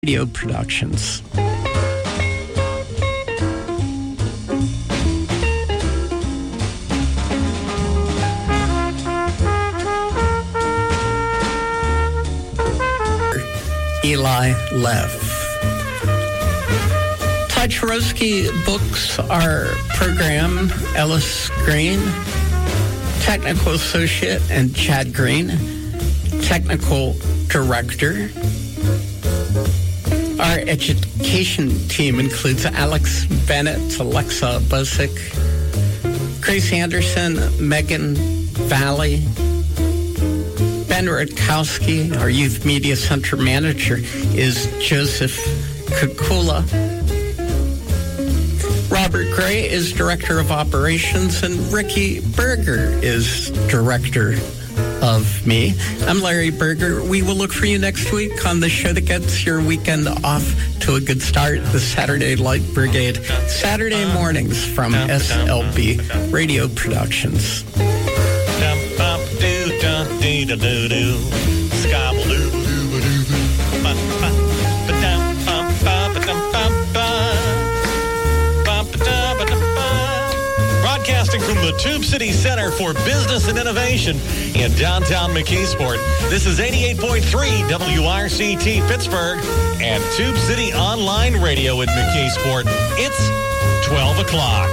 Radio Productions. Eli Leff. Todd Chorosky books our program, Ellis Green, technical associate, and Chad Green, technical director. Our education team includes Alex Bennett, Alexa Busick, Grace Anderson, Megan Valley, Ben Rutkowski. Our Youth Media Center manager is Joseph Kukula. Robert Gray is Director of Operations, and Ricky Berger is Director of me. I'm Larry Berger. We will look for you next week on the show that gets your weekend off to a good start, the Saturday Light Brigade, Saturday mornings from SLB Radio Productions. Broadcasting from the Tube City Center for Business and Innovation in downtown McKeesport. This is 88.3 WRCT Pittsburgh and Tube City Online Radio in McKeesport. It's 12 o'clock.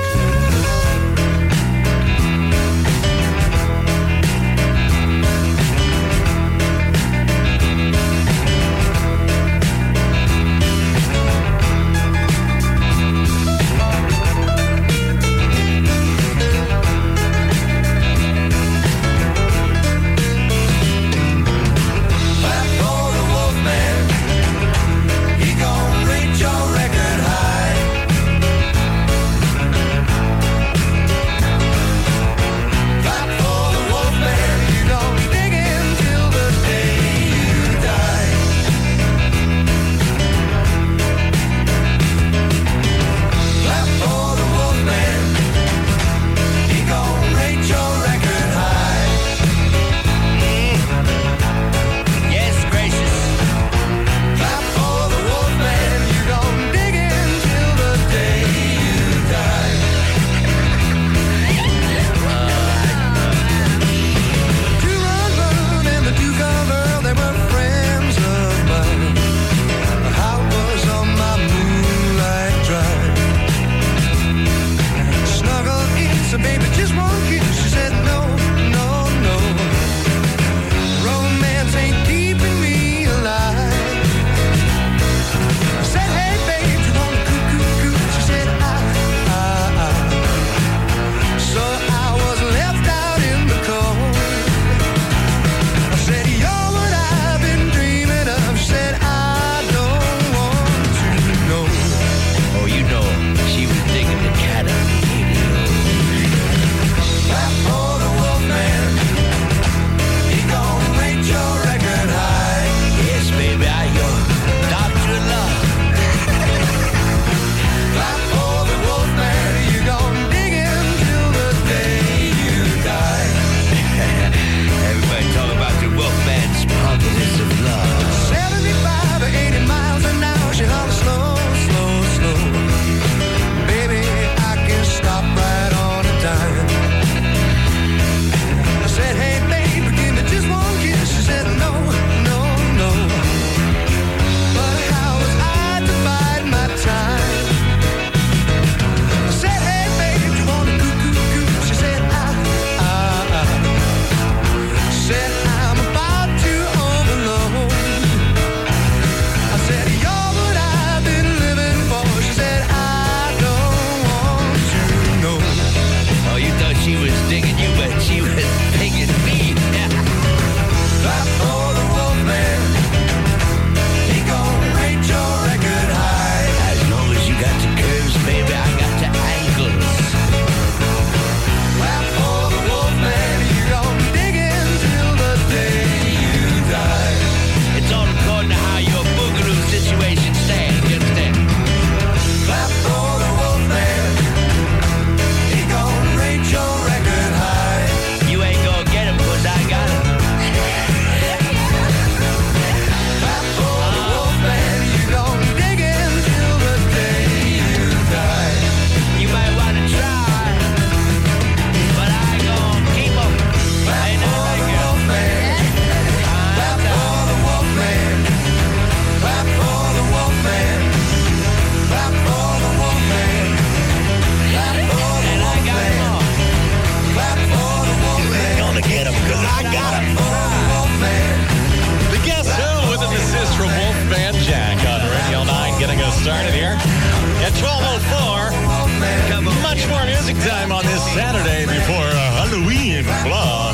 started here at 12:04. Got much more music time on this Saturday before Halloween. Blah.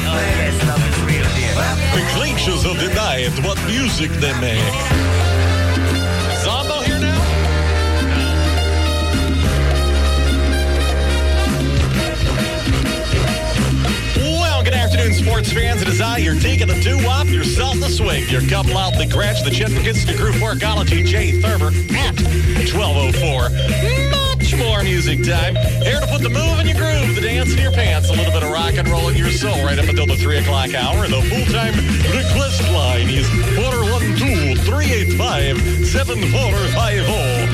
The creatures of the night, what music they make. Zombo here now? Well, good afternoon, sports fans. It is I, your taking the doo-wop, yourself the swing, your couple out the scratch, the Chet McKinsey Group Workology, Jay Thurber at 12:04. Much more music time. Here to put the move in your groove, the dance in your pants, a little bit of rock and roll in your soul, right up until the 3 o'clock hour. The full-time request line is 412-385-7450.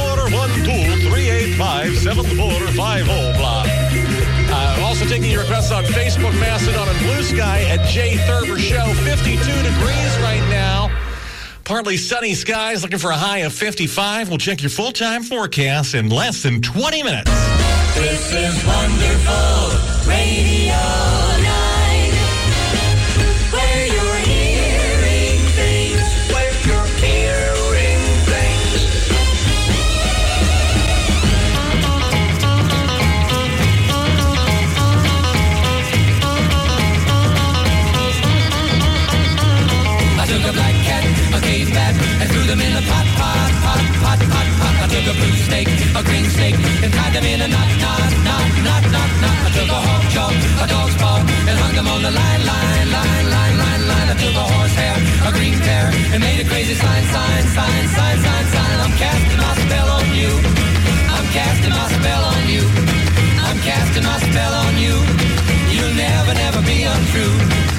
412-385-7450. Blah. Also taking your requests on Facebook, Mastodon, and Blue Sky at Jay Thurber Show. 52 degrees right now. Partly sunny skies, looking for a high of 55. We'll check your full-time forecast in less than 20 minutes. This is Wonderful Radio 9, where you're hearing things, where you're hearing things. I took a black cat, a cave bat, and threw them in a pot. I took a blue snake, a green snake, and tied them in a knot. I took a hawk jaw, a dog's paw, and hung them on the line. I took a horsehair, a green pear, and made a crazy sign. I'm casting my spell on you. I'm casting my spell on you. I'm casting my spell on you. You'll never be untrue.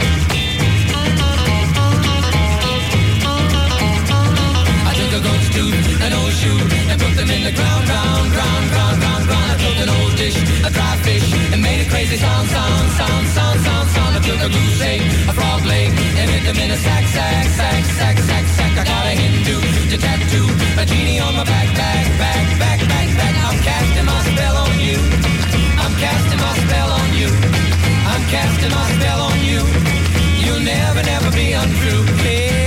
A goat's tooth, an old shoe, and put them in the ground. I took an old dish, a dry fish, and made a crazy sound. I took a goose egg, a frog leg, and hit them in a sack. I got a Hindu to tattoo, a genie on my back. I'm casting my spell on you. I'm casting my spell on you. I'm casting my spell on you. You'll never be untrue. Hey.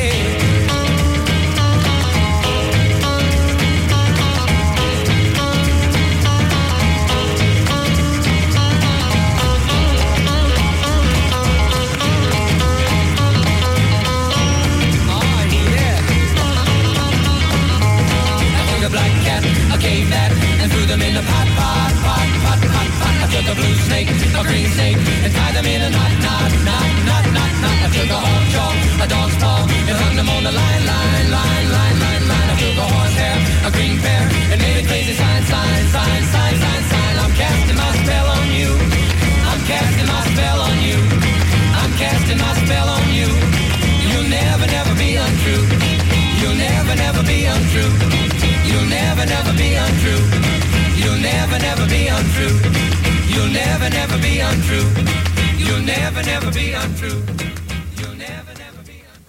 A black cat, a cave bat, and threw them in the pot. I took a blue snake, a green snake, and tied them in a knot. I took a hawk jaw, a dog's paw, and hung them on the line. I took a horsehair, a green pear, and made a crazy sign. I'm casting my spell on you. I'm casting my spell on you. I'm casting my spell on you. You'll never be untrue. You'll never be untrue. You'll never be untrue. You'll never be untrue. You'll never be untrue. You'll never be untrue. You'll never be untrue.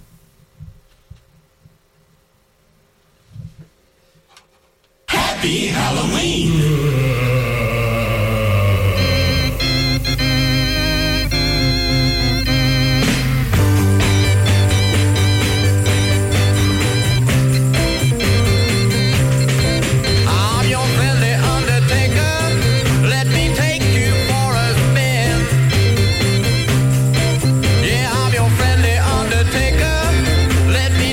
Happy Halloween!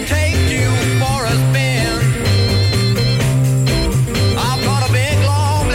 I've got a big long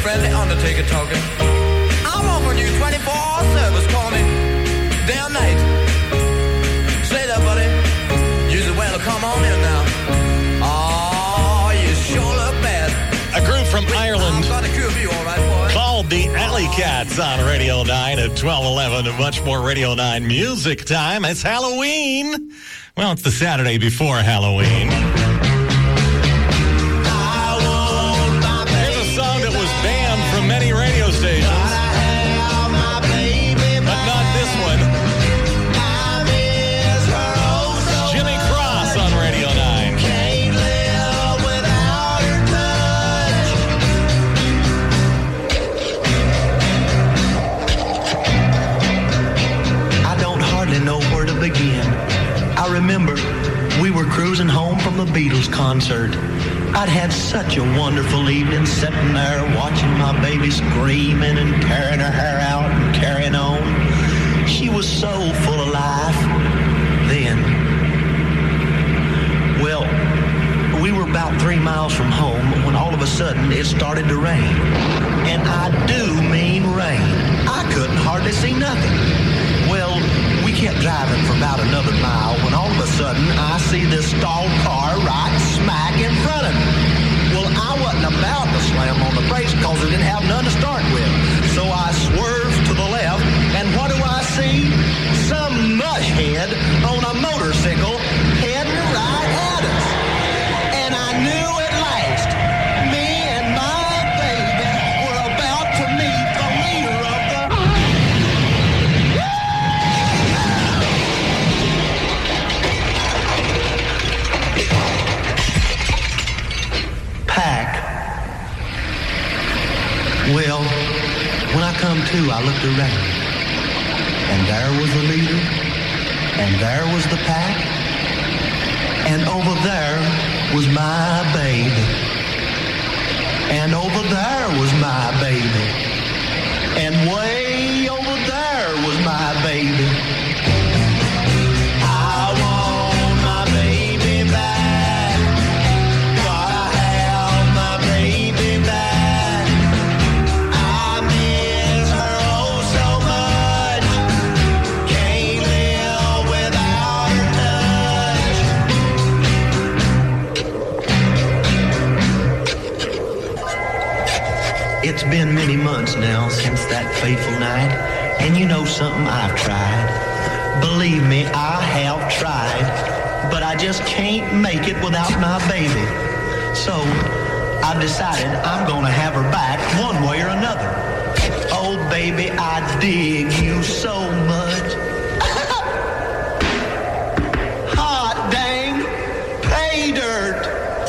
friendly undertaker talking. I'm offering you 24-hour service. Call me day or night. Say that, buddy. You're well. Come on in now. Oh, you sure look bad. A group from Ireland I'm gonna curb you, all right, boy. called the Alley Cats on Radio 9 at 12:11 and much more Radio 9 music time. It's Halloween. Well, it's the Saturday before Halloween. Here's a song that was banned from many radio stations. But not this one. It's Jimmy Cross on Radio 9. I don't hardly know where to begin. I remember we were cruising home from the Beatles concert. I'd had such a wonderful evening sitting there watching my baby screaming and tearing her hair out and carrying on. She was so full of life then. Well, we were about 3 miles from home when all of a sudden it started to rain. And I do mean rain. I couldn't hardly see nothing. Well, we kept driving for about another mile when all of a sudden I see this stalled car right smack in front of me. Well, I wasn't about to slam on the brakes because it didn't have none to start with. So I swerved to the left, and what do I see? Some mushhead on a motorcycle heading right at us. And I knew at last me and my baby were about to meet the leader of the... pack. Well, when I come to, I looked around, and there was the leader, and there was the pack, and over there was my baby, and over there was my baby, and way over there was my baby. I want my baby back. Gotta have my baby back. I miss her oh so much. Can't live without her touch. It's been many months now since that fateful night, and you know something, I've tried. Believe me, I have tried, but I just can't make it without my baby. So I've decided I'm gonna have her back one way or another. Oh baby, I dig you so much. Hot dang, pay dirt.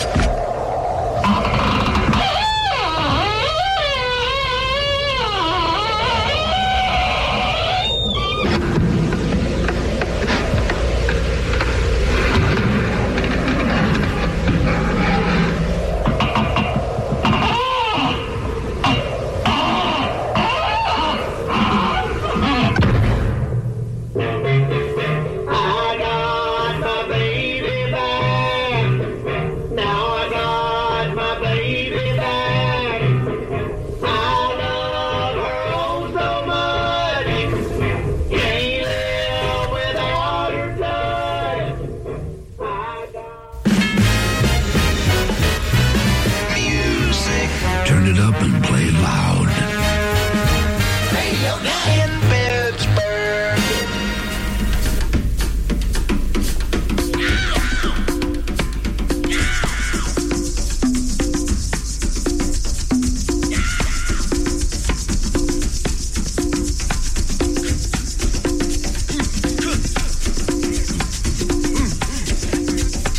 Turn it up and play it loud. In Pittsburgh.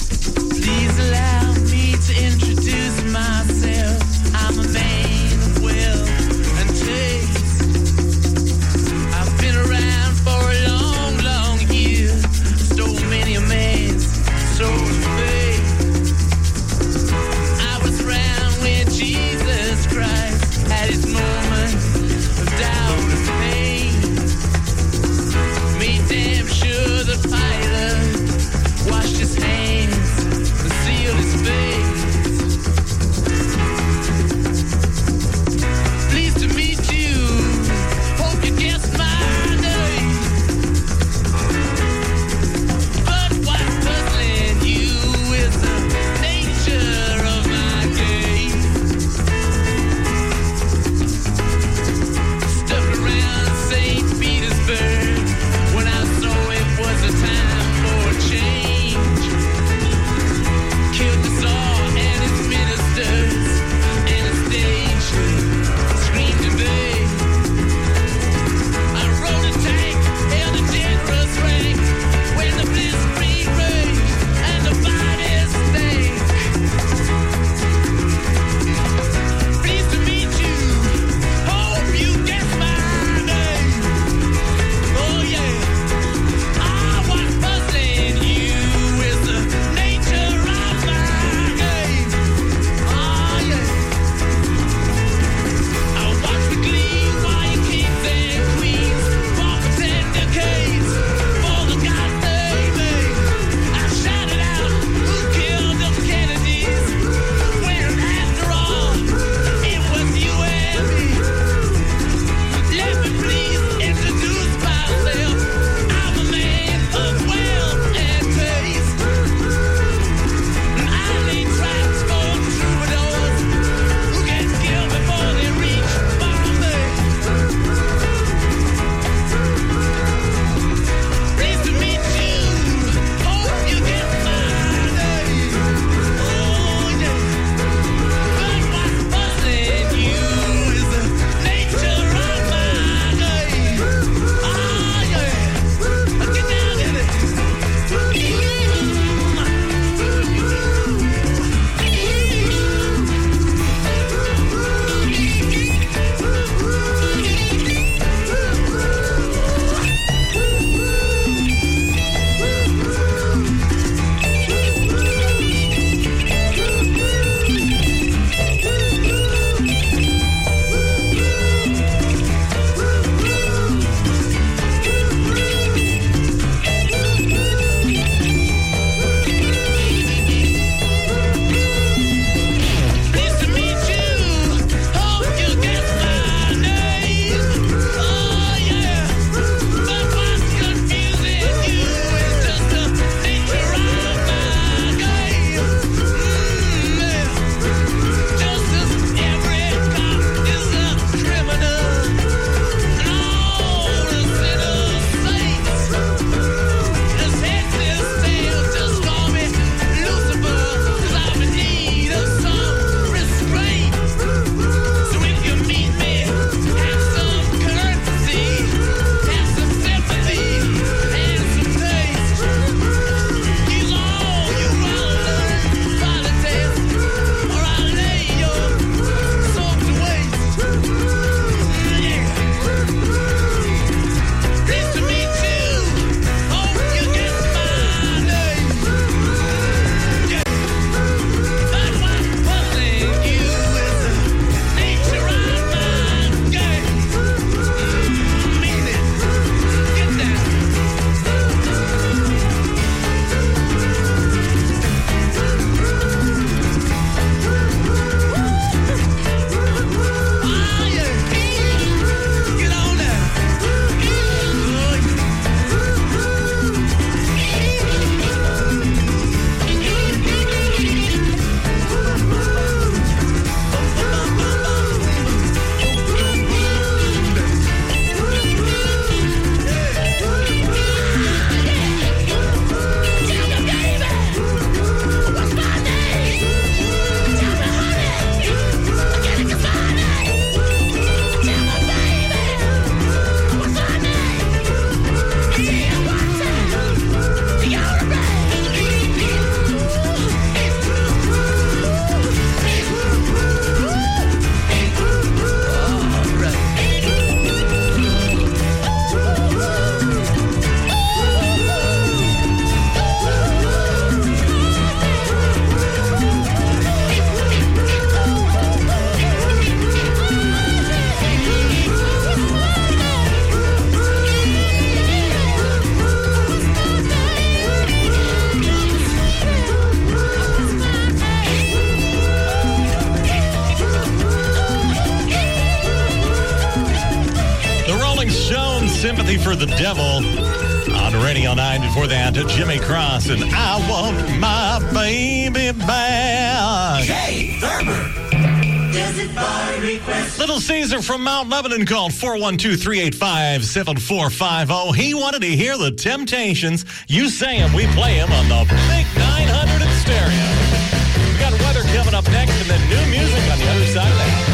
Please allow me to introduce myself. I'm a man of Sympathy for the Devil on Radio 9. Before that, Jimmy Cross and I Want My Baby Back. Jay Thurber. Is it by request? Little Caesar from Mount Lebanon called 412-385-7450. He wanted to hear the Temptations. You say him, we play him on the Big 900 in stereo. We got weather coming up next and then new music on the other side of that.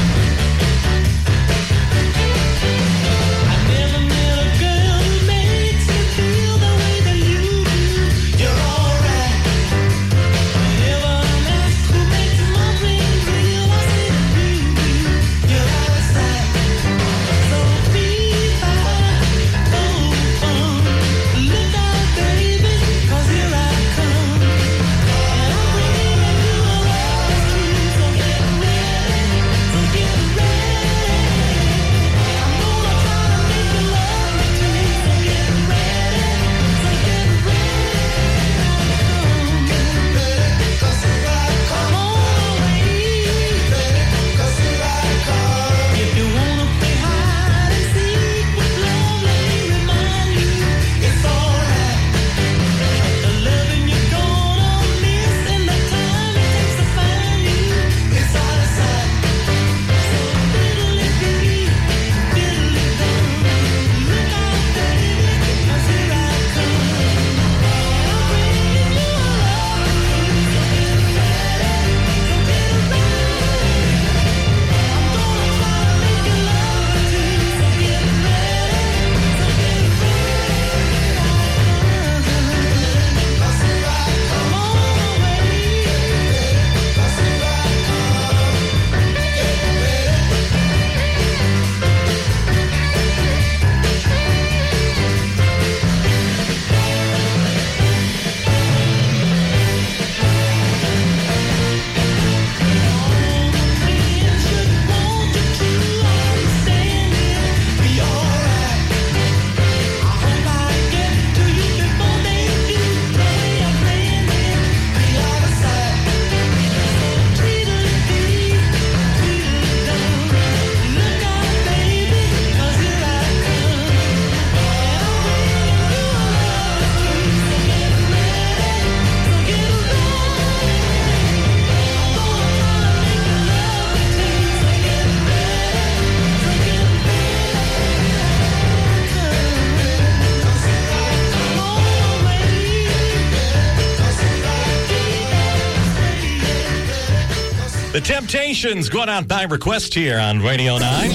The Temptations going out by request here on Radio 9.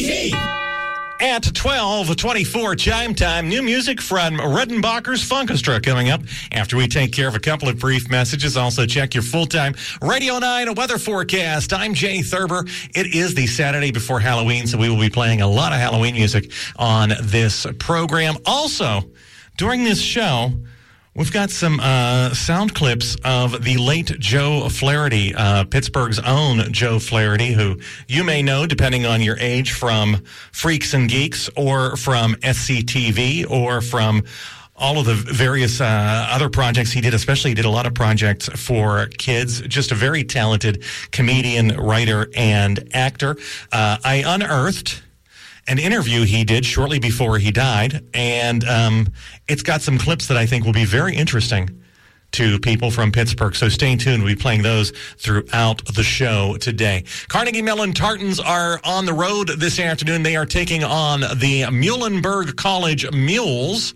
At 12:24 chime time, new music from Redenbacher's Funkestra coming up after we take care of a couple of brief messages. Also check your full-time Radio 9 weather forecast. I'm Jay Thurber. It is the Saturday before Halloween, so we will be playing a lot of Halloween music on this program. Also, during this show, we've got some sound clips of the late Joe Flaherty, Pittsburgh's own Joe Flaherty, who you may know, depending on your age, from Freaks and Geeks or from SCTV or from all of the various other projects he did. Especially he did a lot of projects for kids. Just a very talented comedian, writer, and actor. I unearthed an interview he did shortly before he died, and it's got some clips that I think will be very interesting to people from Pittsburgh. So stay tuned. We'll be playing those throughout the show today. Carnegie Mellon Tartans are on the road this afternoon. They are taking on the Muhlenberg College Mules.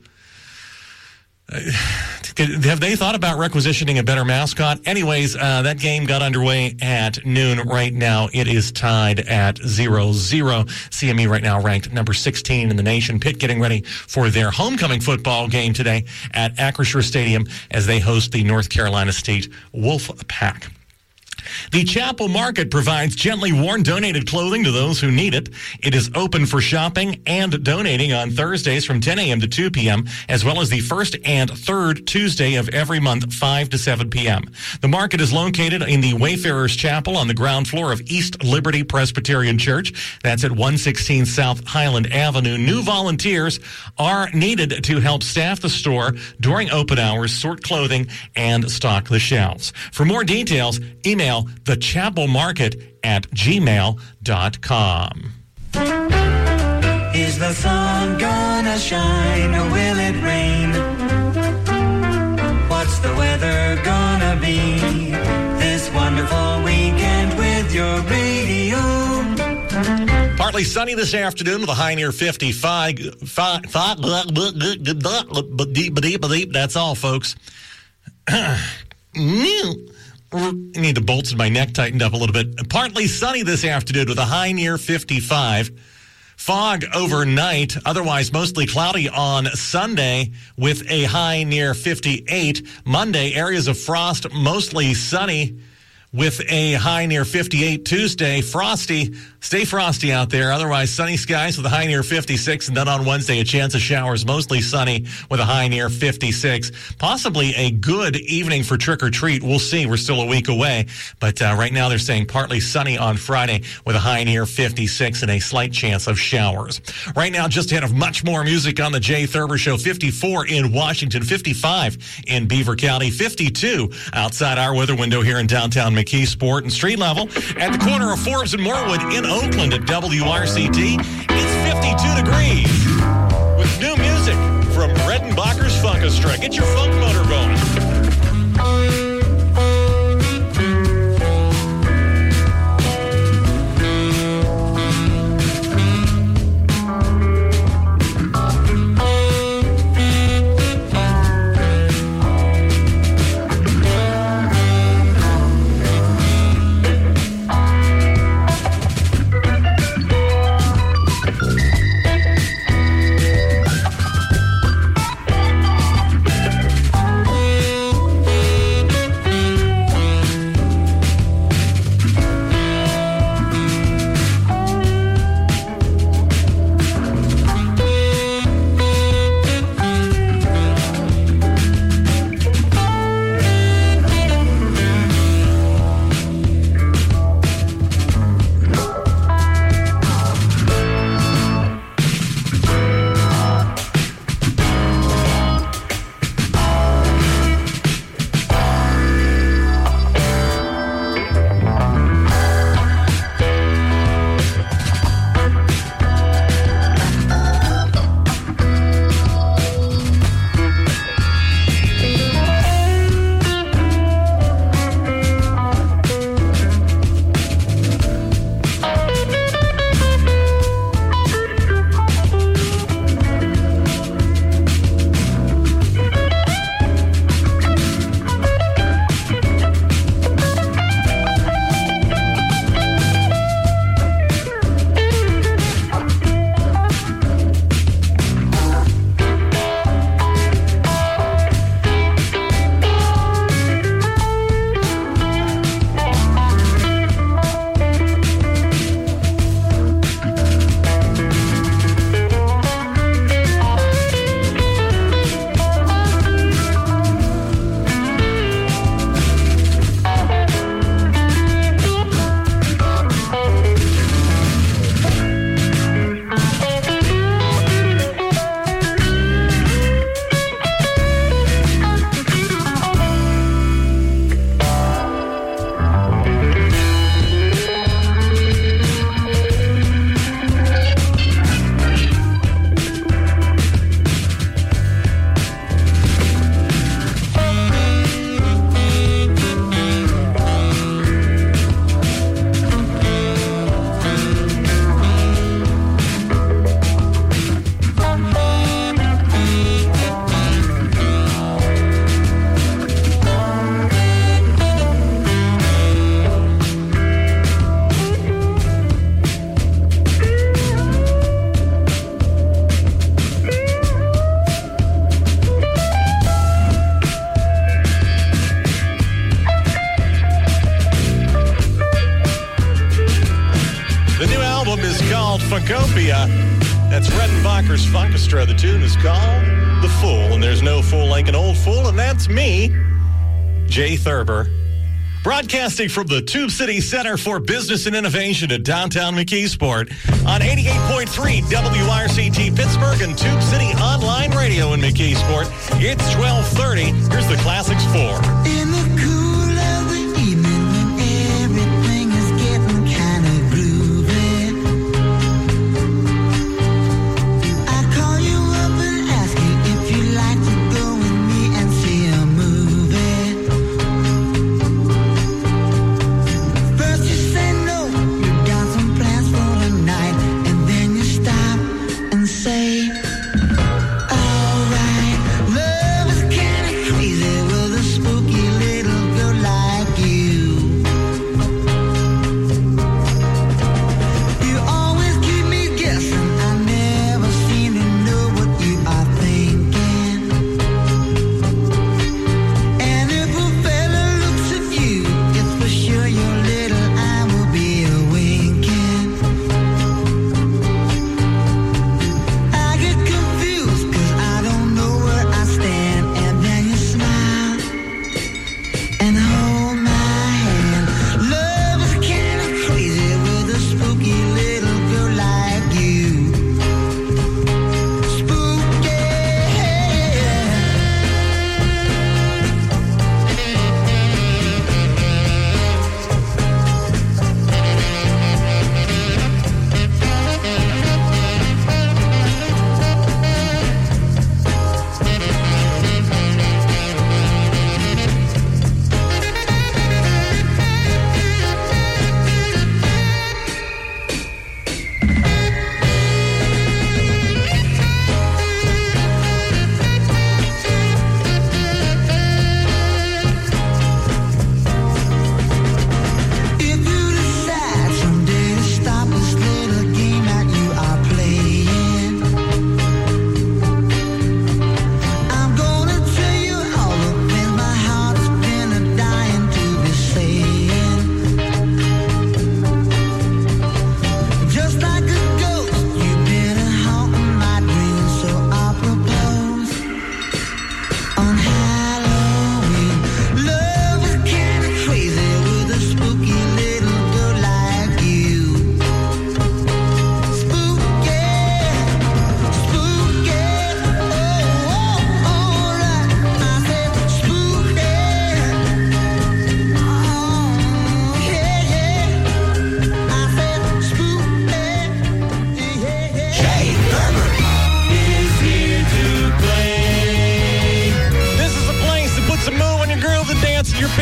Have they thought about requisitioning a better mascot? Anyways, that game got underway at noon. Right now, it is tied at 0-0. CME right now ranked number 16 in the nation. Pitt getting ready for their homecoming football game today at Acrisure Stadium as they host the North Carolina State Wolfpack. The Chapel Market provides gently worn donated clothing to those who need it. It is open for shopping and donating on Thursdays from 10 a.m. to 2 p.m., as well as the first and third Tuesday of every month, 5 to 7 p.m. The market is located in the Wayfarers Chapel on the ground floor of East Liberty Presbyterian Church. That's at 116 South Highland Avenue. New volunteers are needed to help staff the store during open hours, sort clothing, and stock the shelves. For more details, email thechapelmarket@gmail.com. Is the sun gonna gonna shine or will it rain? What's the weather gonna be this wonderful weekend with your radio? Partly sunny this afternoon with a high near 55. That's all, folks. Need the bolts in my neck tightened up a little bit. Partly sunny this afternoon with a high near 55. Fog overnight, otherwise mostly cloudy on Sunday with a high near 58. Monday, areas of frost, mostly sunny with a high near 58. Tuesday, frosty. Stay frosty out there. Otherwise, sunny skies with a high near 56. And then on Wednesday, a chance of showers, mostly sunny with a high near 56. Possibly a good evening for trick-or-treat. We'll see. We're still a week away. But right now, they're saying partly sunny on Friday with a high near 56 and a slight chance of showers. Right now, just ahead of much more music on the Jay Thurber Show. 54 in Washington, 55 in Beaver County, 52 outside our weather window here in downtown McKeesport, and street level at the corner of Forbes and Morwood in Oakland at WRCT. It's 52 degrees with new music from Redenbacher's Funkestra. Get your funk motor going. Funkopia. That's Redenbacher's Funkestra. The tune is called The Fool, and there's no fool like an old fool, and that's me, Jay Thurber, broadcasting from the Tube City Center for Business and Innovation at downtown McKeesport on 88.3 WRCT Pittsburgh and Tube City Online Radio in McKeesport. It's 12:30. Here's the Classics 4. In the cool of the evening when everything is getting kind of groovy, I call you up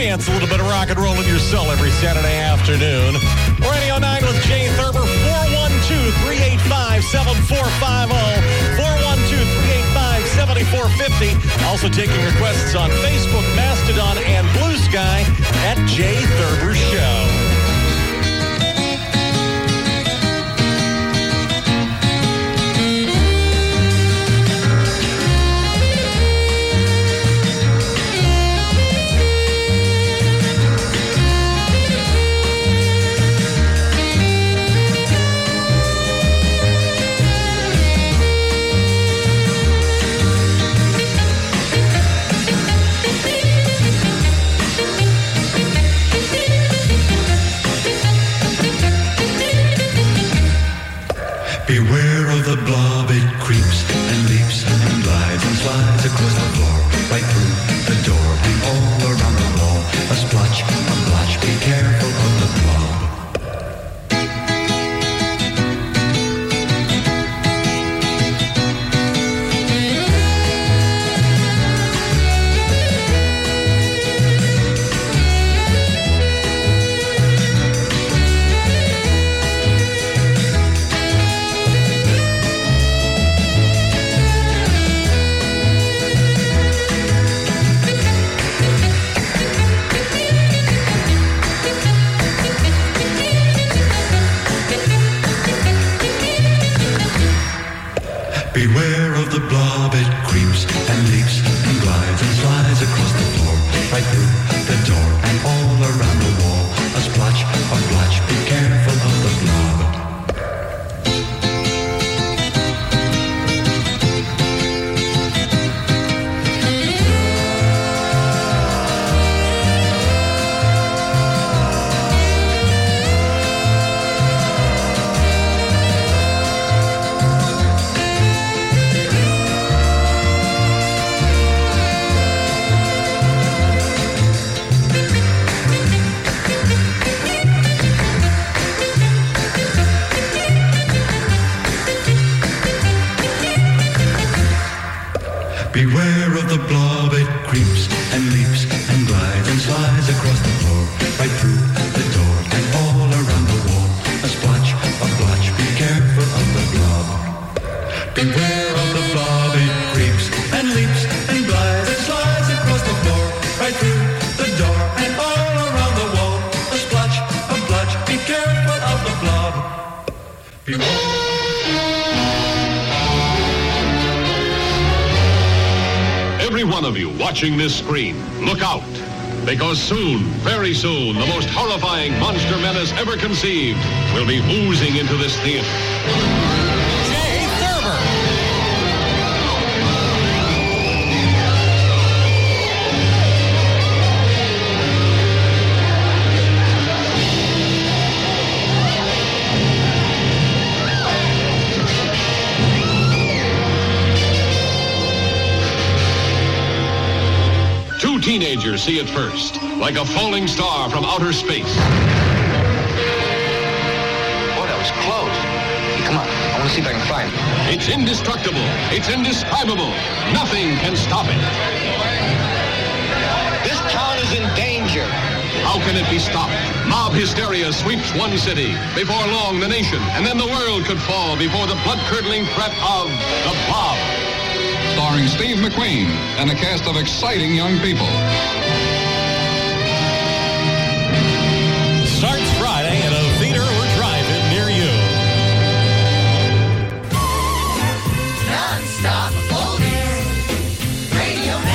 Advance a little bit of rock and roll in your soul every Saturday afternoon. Radio 9 with Jay Thurber, 412-385-7450, 412-385-7450. Also taking requests on Facebook, Mastodon, and Blue Sky at Jay Thurber Show. Beware of the blob, it creeps and leaps and glides and slides across the floor, right through the door and all around the wall. A splotch, a blotch, be careful of the blob. Beware of the blob, it creeps and leaps and glides and slides across the floor, right through the door and all around the wall. A splotch, a blotch, be careful of the blob. Beware of the blob, it creeps and leaps and glides and slides across the floor, right through the door and all around the wall. A splotch, a blotch, be careful of the blob. Beware of the blob, it creeps and leaps and glides and slides across the floor, right through the door and all around the wall. A splotch, a blotch, be careful of the blob. Beware. Every one of you watching this screen, look out. Because soon, very soon, the most horrifying monster menace ever conceived will be oozing into this theater. Jay Thurber. Two teenagers see it first, like a falling star from outer space. Oh, that was close. Hey, come on, I want to see if I can find it. It's indestructible. It's indescribable. Nothing can stop it. This town is in danger. How can it be stopped? Mob hysteria sweeps one city. Before long, the nation, and then the world could fall before the blood-curdling threat of the Blob. Starring Steve McQueen and a cast of exciting young people. Starts Friday at a theater or drive-in near you. Non-stop oldies. Radio 9.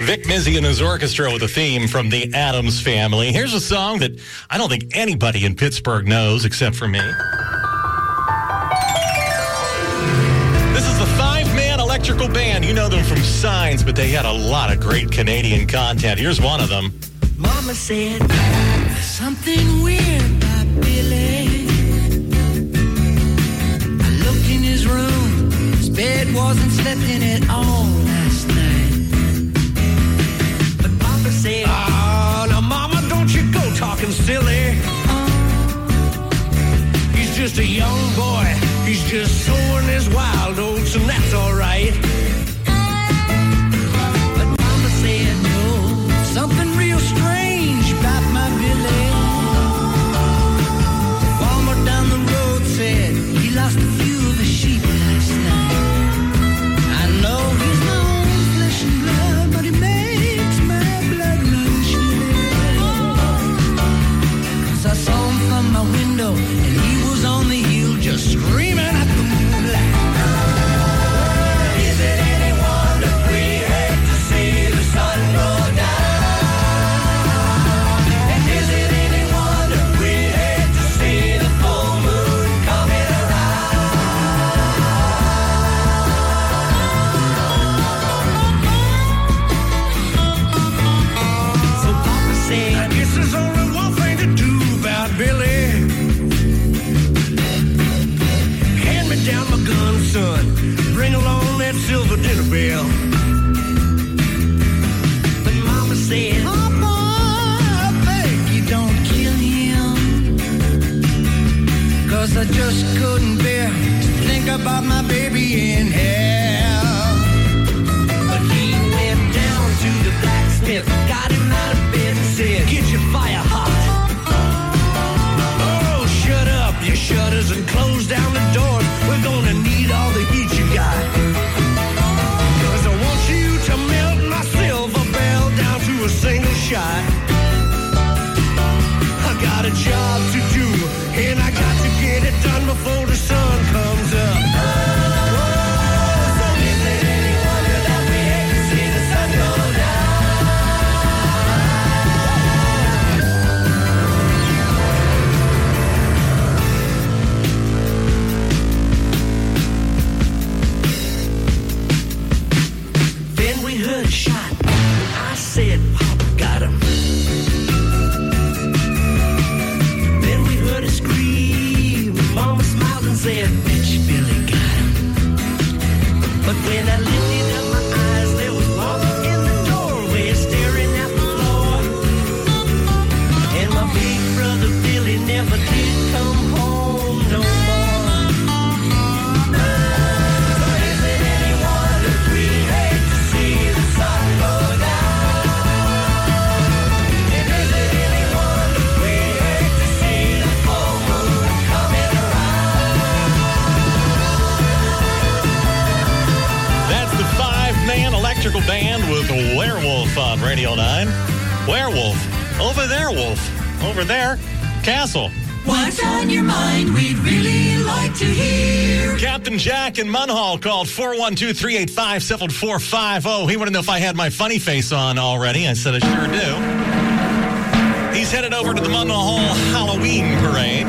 Vic Mizzy and his orchestra with a theme from the Addams Family. Here's a song that I don't think anybody in Pittsburgh knows except for me. This is the five-man electrical band. You know them from Signs, but they had a lot of great Canadian content. Here's one of them. Mama said something weird about Billy. I looked in his room. His bed wasn't slept in at all last night. But Papa said, "Ah, now Mama, don't you go talking silly. He's just a young boy. He's just sowing his wild oats, and that's all right." But Mama said, no, something real strange about my Billy. The farmer down the road said he lost a few of his sheep last night. I know he's my own flesh and blood, but he makes my blood run chilly. 'Cause I saw him from my window, and he was on the hill just screaming at the moonlight. Is it any wonder we hate to see the sun go down? And is it any wonder we hate to see the full moon coming around? So Papa said, I guess there's only one thing to do about Billy. Hand me down my gun, son. Bring along that silver dinner bell. but Mama said, Papa, I beg you don't kill him. 'Cause I just couldn't bear to think about my baby in hell. But he went down to the blacksmith, got him out of bed and said, Get your fire hot. Oh, shut up, you shutters, and close down the doors. We're gonna need all the heat you got. 'Cause I want you to melt my silver bell down to a single shot. I got a job to do, and I got to get it done before the sun comes up. So is it any wonder that we hate to see the sun go down? Then we heard a shot. I said, Papa got him. Then we heard a scream. Mama smiled and said, bitch, Billy got him. But when I lifted up my eyes, there was Mama in the doorway staring at the floor. And my big brother Billy never did come home no more. So is it any wonder we hate to see the sun go down? And is it any wonder we hate to see the full moon coming around? That's the five-man electrical band with Werewolf on Radio 9. Werewolf. Over there, Wolf. Over there, Castle. What's on your mind? We'd really like to hear. Captain Jack in Munhall called 412-385-7450. He wanted to know if I had my funny face on already. I said I sure do. He's headed over to the Munhall Halloween Parade.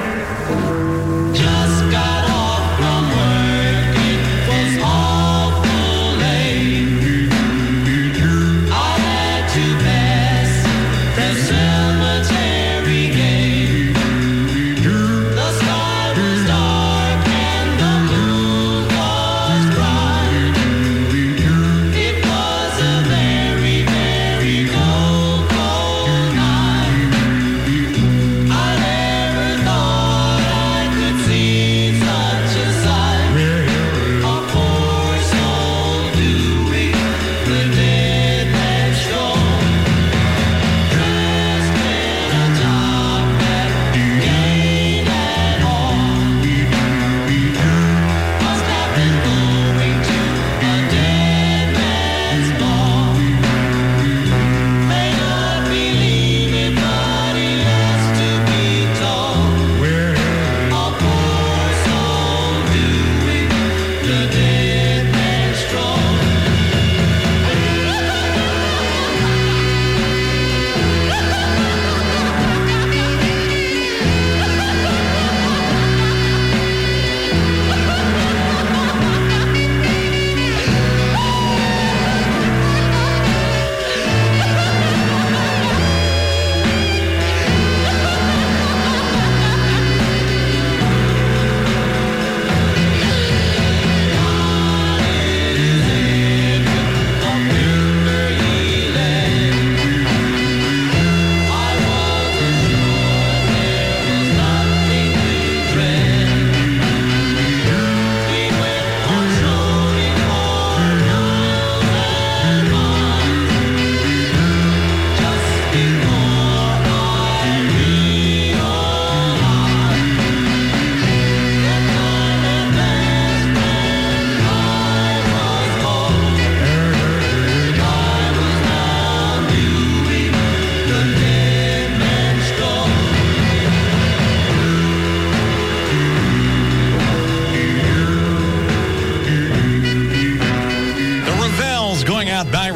Just got off from work, it was awful late. I had to pass the cemetery gate. The sky was dark and the moon was bright. It was a very, very cold, cold night. I never thought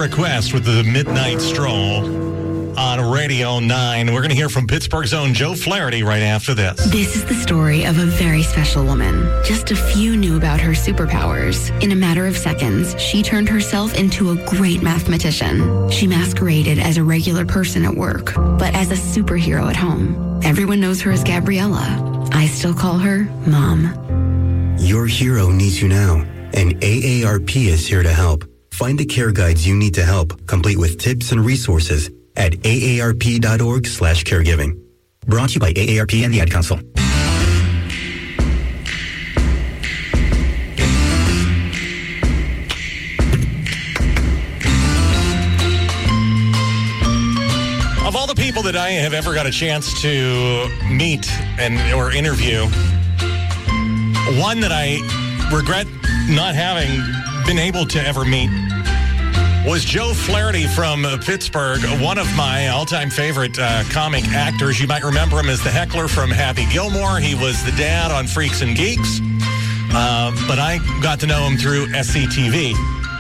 request with the Midnight Stroll on Radio 9. We're going to hear from Pittsburgh's own Joe Flaherty right after this. This is the story of a very special woman. Just a few knew about her superpowers. In a matter of seconds, she turned herself into a great mathematician. She masqueraded as a regular person at work, but as a superhero at home. Everyone knows her as Gabriella. I still call her Mom. Your hero needs you now, and AARP is here to help. Find the care guides you need to help, complete with tips and resources at aarp.org/caregiving. Brought to you by AARP and the Ad Council. Of all the people that I have ever got a chance to meet or interview, one that I regret not having been able to ever meet was Joe Flaherty from Pittsburgh, one of my all-time favorite comic actors. You might remember him as the heckler from Happy Gilmore. He was the dad on Freaks and Geeks, but I got to know him through SCTV.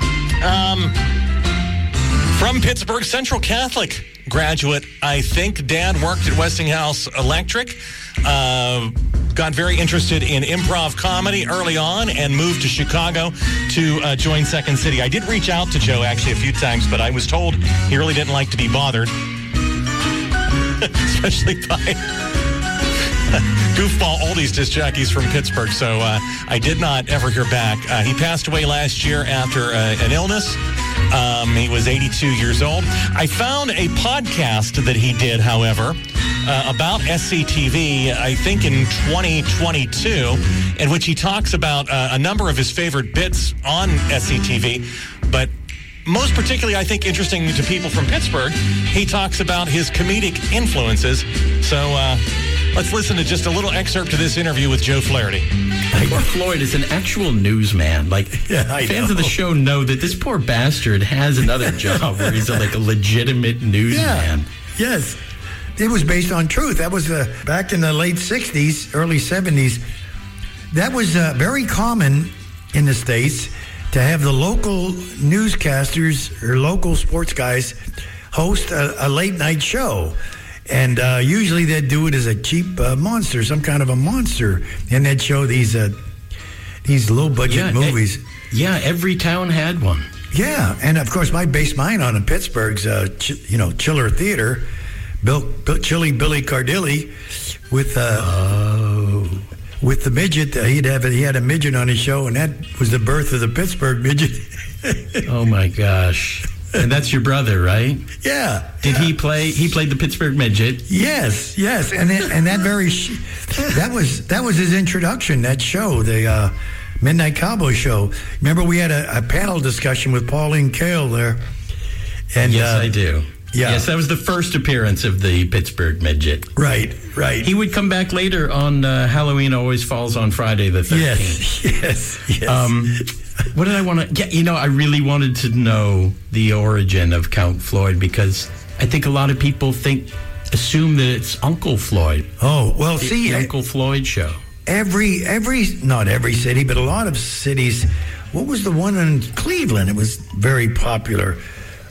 From Pittsburgh, Central Catholic graduate, I think. Dad worked at Westinghouse Electric. Got very interested in improv comedy early on and moved to Chicago to join Second City. I did reach out to Joe actually a few times, but I was told he really didn't like to be bothered, especially by goofball oldies disc jockeys from Pittsburgh. So I did not ever hear back. He passed away last year after an illness. He was 82 years old. I found a podcast that he did, however, about SCTV, I think in 2022, in which he talks about a number of his favorite bits on SCTV, but most particularly, I think, interesting to people from Pittsburgh, he talks about his comedic influences. So let's listen to just a little excerpt of this interview with Joe Flaherty. Poor Floyd is an actual newsman. Fans of the show know that this poor bastard has another job where he's a legitimate newsman. Yeah. Yes. It was based on truth. That was back in the late 60s, early 70s. That was very common in the States to have the local newscasters or local sports guys host a late night show. And usually they'd do it as a cheap monster, some kind of a monster. And they'd show these low budget movies. Every town had one. Yeah. And of course, I based mine on Pittsburgh's, Chiller Theater. Chilly Billy Cardilli with the midget. He had a midget on his show, and that was the birth of the Pittsburgh midget. Oh my gosh! And that's your brother, right? Yeah. Did he play? He played the Pittsburgh midget. Yes. And that that was his introduction. That show, the Midnight Cowboy Show. Remember, we had a panel discussion with Pauline Kael there. And yes, I do. Yeah. Yes, that was the first appearance of the Pittsburgh midget. Right. He would come back later on Halloween Always Falls on Friday the 13th. Yes. What did I want to... Yeah, I really wanted to know the origin of Count Floyd because I think a lot of people assume that it's Uncle Floyd. Oh, well, see... The Uncle Floyd show. Not every city, but a lot of cities... What was the one in Cleveland? It was very popular.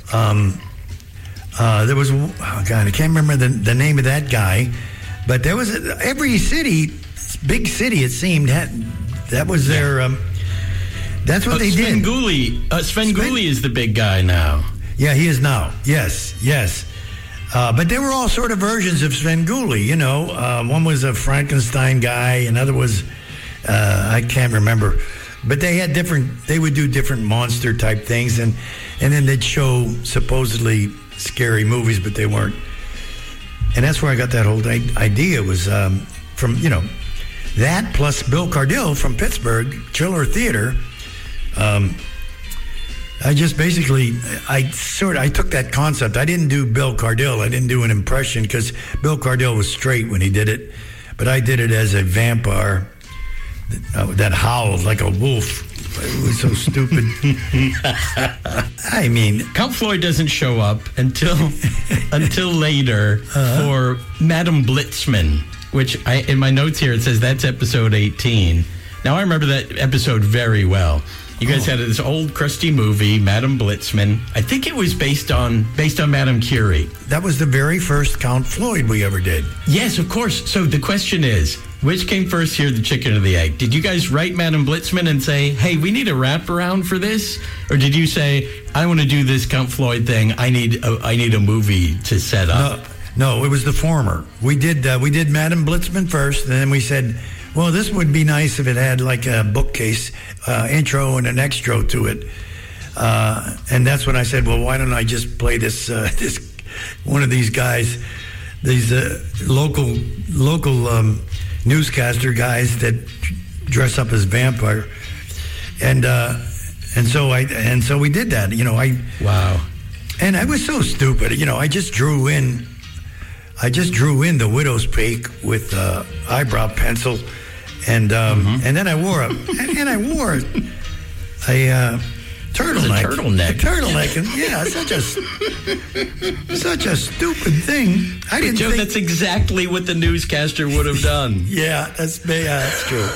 There was, I can't remember the name of that guy, but there was every city, big city it seemed, that was their, that's what they did. Sven Gulli is the big guy now. Yeah, he is now. Yes. But they were all sort of versions of Sven Gulli, one was a Frankenstein guy, another was, I can't remember. But they would do different monster type things, and then they'd show supposedly scary movies, but they weren't. And that's where I got that whole idea was from, that plus Bill Cardille from Pittsburgh, Chiller Theater. I just basically, I took that concept. I didn't do Bill Cardille. I didn't do an impression because Bill Cardille was straight when he did it. But I did it as a vampire that howled like a wolf. It was so stupid. I mean, Count Floyd doesn't show up until later for Madame Blitzman, which in my notes here it says that's episode 18. Now I remember that episode very well. You guys had this old crusty movie, Madame Blitzman. I think it was based on Madame Curie. That was the very first Count Floyd we ever did. Yes, of course. So the question is, which came first here, the chicken or the egg? Did you guys write Madame Blitzman and say, hey, we need a wraparound for this? Or did you say, I want to do this Count Floyd thing. I need a movie to set up? No, it was the former. We did Madame Blitzman first, and then we said, well, this would be nice if it had like a bookcase intro and an extra to it. And that's when I said, well, why don't I just play this one of these guys, these local newscaster guys that dress up as vampire, and so we did that. Wow. And I was so stupid. I just drew in the widow's peak with eyebrow pencil, and then I wore a turtleneck. A turtleneck. And yeah, such a stupid thing. I didn't Joe, think that's exactly what the newscaster would have done. Yeah, that's true.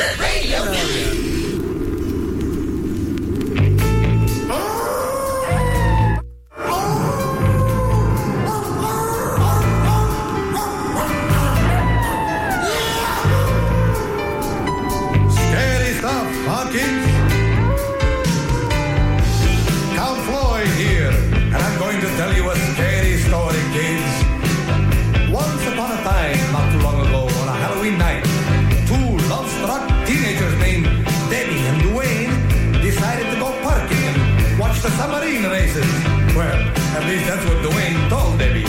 Scary stuff, Hawkins. Count Floyd here, and I'm going to tell you a scary story, kids. Once upon a time, not too long ago, on a Halloween night, two love-struck teenagers named Debbie and Dwayne decided to go parking and watch the submarine races. Well, at least that's what Dwayne told Debbie.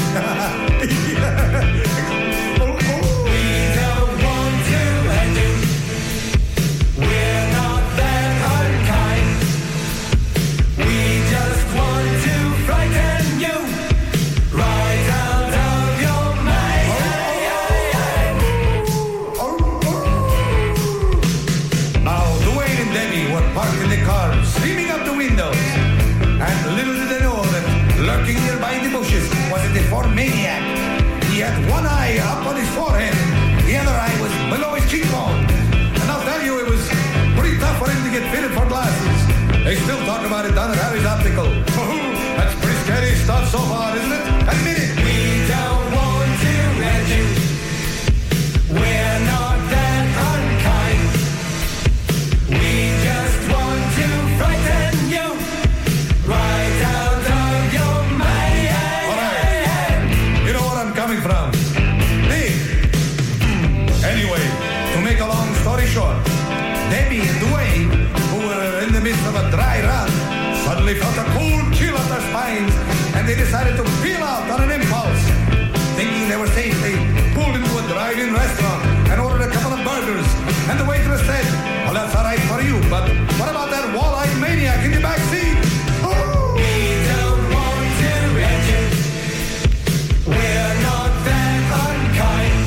Parked in the car, screaming out the windows. And little did they know that lurking nearby in the bushes was a deformed maniac. He had one eye up on his forehead, the other eye was below his cheekbone. And I'll tell you, it was pretty tough for him to get fitted for glasses. They still talk about it down at Harry's Optical. That's pretty scary stuff so far, isn't it? Admit it. We don't want to let you. We're not that unkind. We just want to frighten you right out of your mind. All right. You know where I'm coming from. Big. Anyway, to make a long story short, Debbie and Dwayne, who were in the midst of a dry run, suddenly felt a cold chill up their spines, and they decided to peel out on an impulse. Thinking they were safe, they pulled into a drive-in restaurant and ordered a couple of burgers. And the waitress said, well, that's all right for you, but what about that wall-eyed maniac in the back seat? Oh! We don't want to let you. We're not that unkind.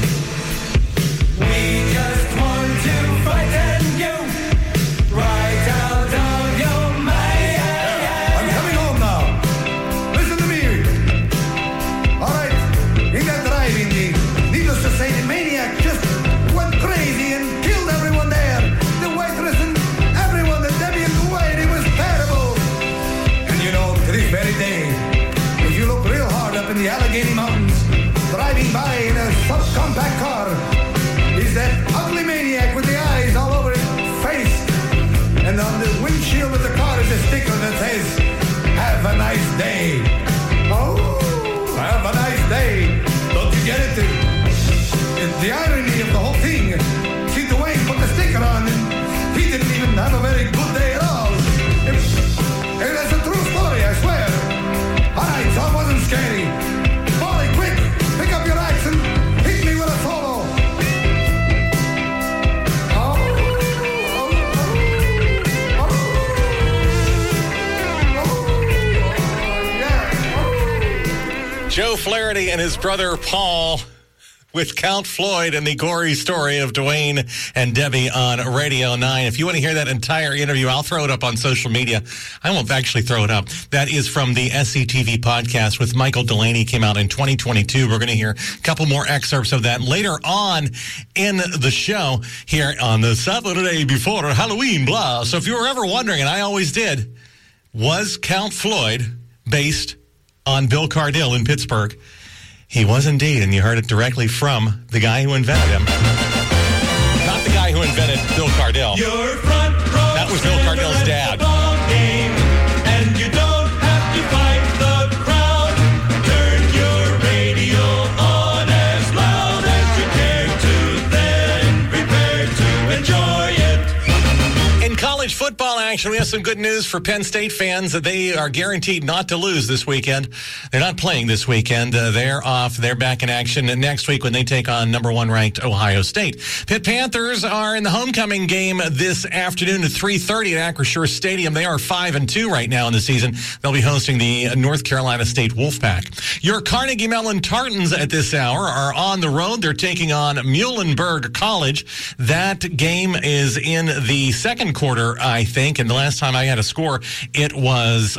We just want to frighten you right out of your mind. I'm coming home now. Listen to me. All right, in that drive-in, needless to say, the maniac just went crazy and killed everyone there. The waitress and everyone, the Debbie and Dwayne, it was terrible. And you know, to this very day, if you look real hard up in the Allegheny Mountains, driving by in a subcompact car, is that ugly maniac with the eyes all over his face. And on the windshield of the car is a sticker that says, have a nice day. Oh, have a nice day. Don't you get it? The irony of the whole thing. See, Dwayne put the sticker on and he didn't even have a very good day at all. That's a true story, I swear. All right, so it wasn't scary. Molly, quick, pick up your axe and hit me with a solo. Joe Flaherty and his brother Paul with Count Floyd and the gory story of Dwayne and Debbie on Radio 9. If you want to hear that entire interview, I'll throw it up on social media. I won't actually throw it up. That is from the SCTV podcast with Michael Delaney, came out in 2022. We're going to hear a couple more excerpts of that later on in the show here on the Saturday before Halloween, blah. So if you were ever wondering, and I always did, was Count Floyd based on Bill Cardille in Pittsburgh? He was indeed, and you heard it directly from the guy who invented him. Not the guy who invented Bill Cardille. That was Bill Cardille's dad. And you don't have to fight the crowd. Turn your radio on as loud as you care to, then prepare to enjoy it. In college football action, we have some good news for Penn State fans. They are guaranteed not to lose this weekend. They're not playing this weekend. They're off. They're back in action next week when they take on number 1 ranked Ohio State. Pitt Panthers are in the homecoming game this afternoon at 3:30 at Acrisure Stadium. They are 5-2 right now in the season. They'll be hosting the North Carolina State Wolfpack. Your Carnegie Mellon Tartans at this hour are on the road. They're taking on Muhlenberg College. That game is in the second quarter, I think, and the last time I had a score, it was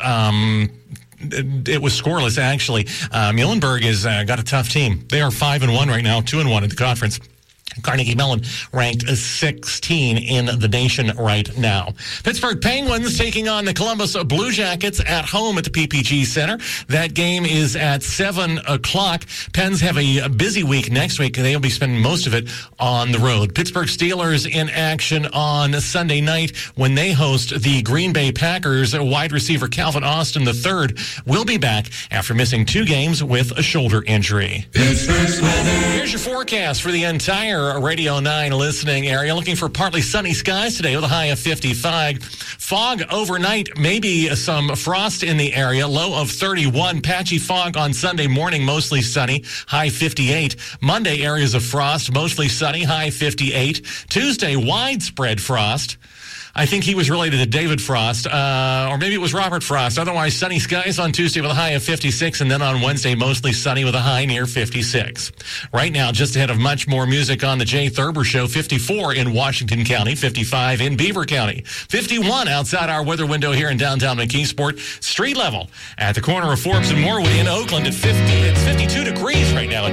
scoreless, actually. Muhlenberg has got a tough team. They are 5-1 right now, 2-1 in the conference. Carnegie Mellon ranked 16 in the nation right now. Pittsburgh Penguins taking on the Columbus Blue Jackets at home at the PPG Center. That game is at 7 o'clock. Pens have a busy week next week, and they'll be spending most of it on the road. Pittsburgh Steelers in action on Sunday night when they host the Green Bay Packers. Wide receiver Calvin Austin III will be back after missing 2 games with a shoulder injury. Here's your forecast for the entire Radio 9 listening area. Looking for partly sunny skies today with a high of 55. Fog overnight, maybe some frost in the area, low of 31. Patchy fog on Sunday morning, mostly sunny, high 58. Monday, areas of frost, mostly sunny, high 58. Tuesday, widespread frost. I think he was related to David Frost, or maybe it was Robert Frost. Otherwise, sunny skies on Tuesday with a high of 56, and then on Wednesday, mostly sunny with a high near 56. Right now, just ahead of much more music on the Jay Thurber Show, 54 in Washington County, 55 in Beaver County, 51 outside our weather window here in downtown McKeesport. Street level at the corner of Forbes and Moorwood in Oakland at 50. It's 52 degrees right now at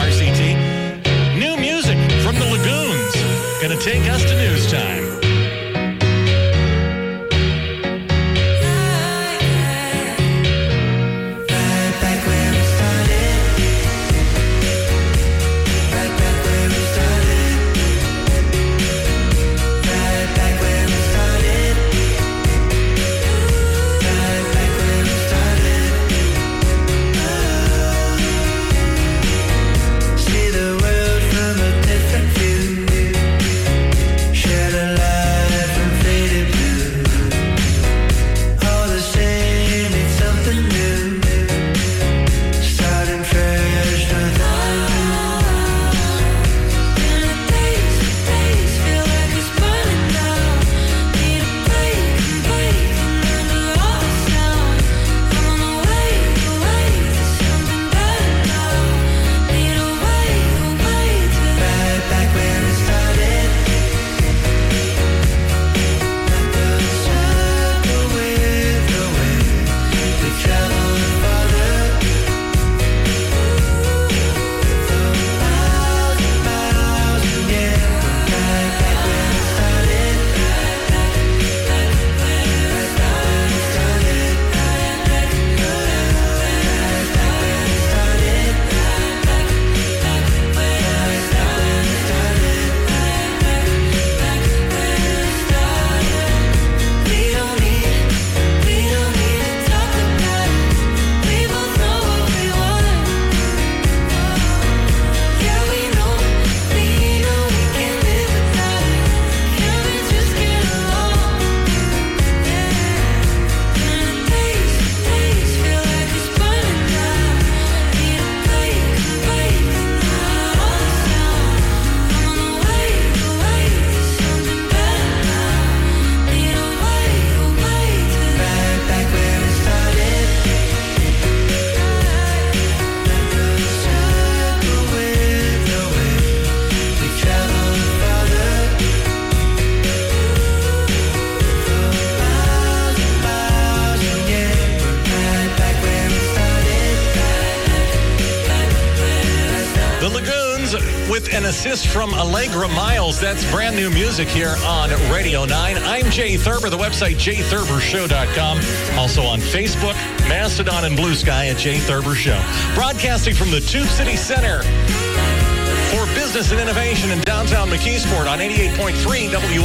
WRCT. New music from the Lagoons. Going to take us to news time. See the world from a different view. Shed a light. with an assist from Allegra Miles. That's brand new music here on Radio 9. I'm Jay Thurber, the website jaythurbershow.com. Also on Facebook, Mastodon, and Blue Sky at Jay Thurber Show. Broadcasting from the Tube City Center for Business and Innovation in downtown McKeesport on 88.3 WI.